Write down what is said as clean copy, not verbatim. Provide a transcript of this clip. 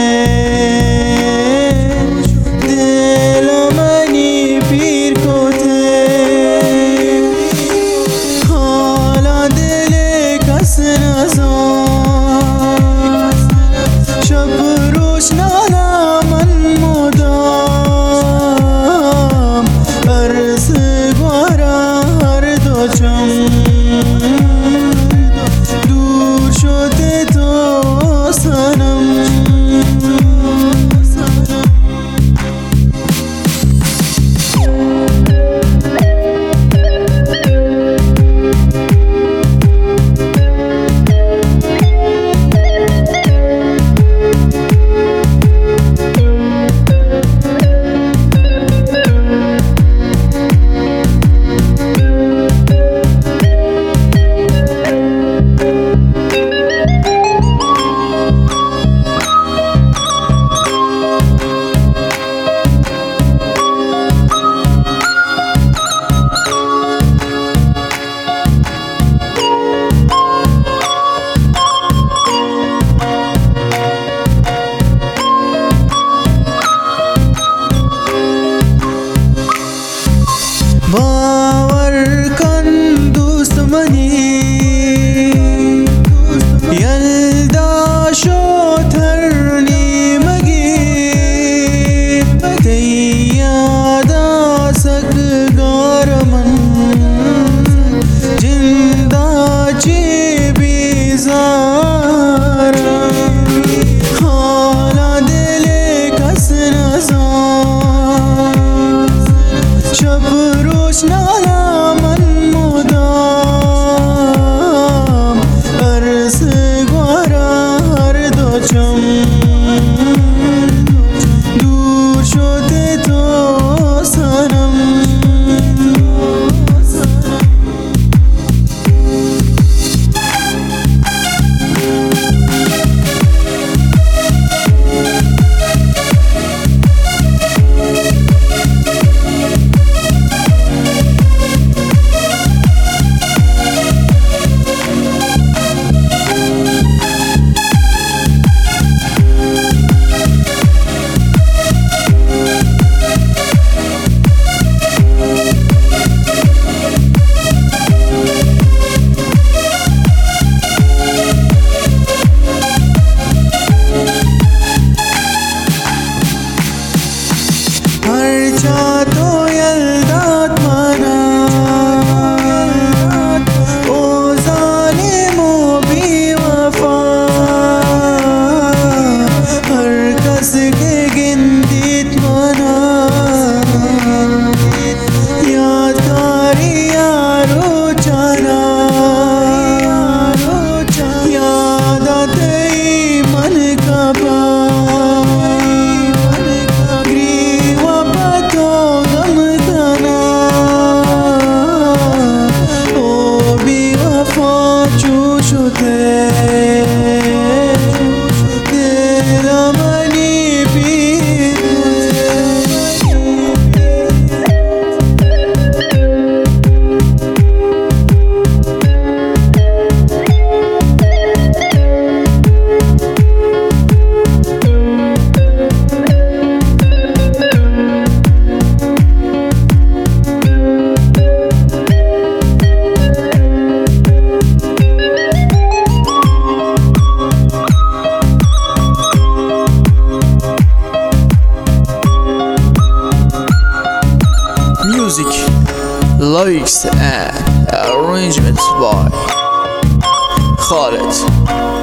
دل منی پیر کته حالا دل کس نزار شب روش نالا من مدام عرض گوارا هر دو چم دور شده تو سنم باور کن دوست منی یلدا شو ترنی مگی تیادا سگار من جندا چی بیزار حالا دل کس نزار شب روش نالا من مدام عرض گوارا هر دو چم دور شده تو سنم هرچا تو یلدات منات او ظالم و بی وفا هر کس که گندید منات یادگاری یارو چنان یادت ای من کبا دل منی پیر Music, lyrics and arrangements by Khaled.